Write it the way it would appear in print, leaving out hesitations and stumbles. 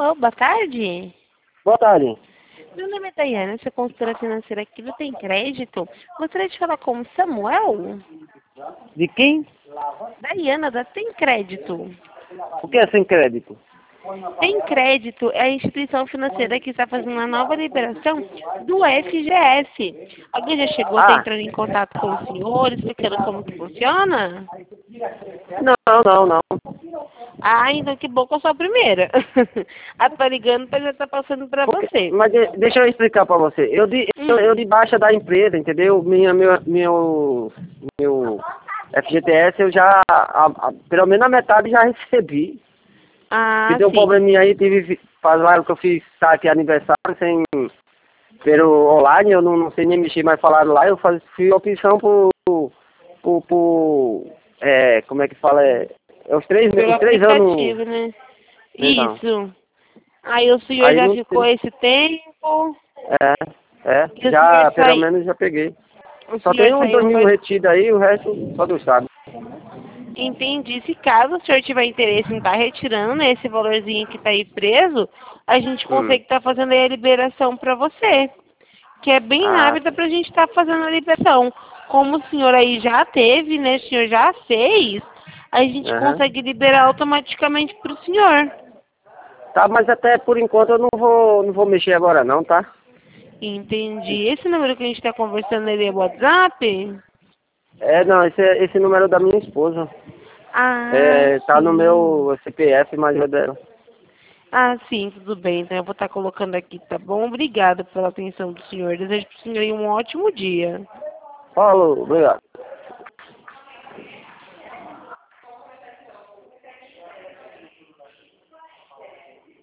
Alô, boa tarde. Boa tarde. Meu nome é Daiane, sou consultora financeira aqui do Tem Crédito. Gostaria de falar com o Samuel. De quem? Daiana, da Tem Crédito. O que é sem crédito? Tem Crédito é a instituição financeira que está fazendo uma nova liberação do FGS. Alguém já chegou a estar entrando em contato com o senhor, explicando como que funciona? Não. Ah, então que bom que eu sou a primeira. Tá ligando para já estar passando para você. Mas deixa eu explicar pra você. Eu de baixa da empresa, entendeu? Meu FGTS eu já, pelo menos a metade já recebi. Ah, Se deu um sim. probleminha aí, falaram que eu fiz saque aniversário sem, pelo online, eu não sei nem mexer, mas falaram lá, eu fiz opção como é que fala? Os três Pelo anos. aplicativo, né? Então. Isso. Aí o senhor Aí já não ficou esse tempo. E o já, senhor pelo saiu. menos já peguei. O Só senhor tem uns saiu 2.000 faz. retidos aí, o resto só Deus sabe. Entendi. Se caso o senhor tiver interesse em estar retirando, né, esse valorzinho que está aí preso, a gente consegue estar fazendo aí a liberação para você. Que é bem Ah, rápida para a gente estar fazendo a liberação. Como o senhor aí já teve, né? O senhor já fez, a gente aham. consegue liberar automaticamente para o senhor. Tá, mas até por enquanto eu não vou mexer agora não, tá? Entendi. Esse número que a gente está conversando, ele é WhatsApp? Não, esse número é da minha esposa. Ah, Tá no sim. meu CPF, mas é dela. Ah, sim, tudo bem. Então eu vou estar colocando aqui, tá bom? Obrigada pela atenção do senhor. Desejo para o senhor aí um ótimo dia. Falou, obrigado.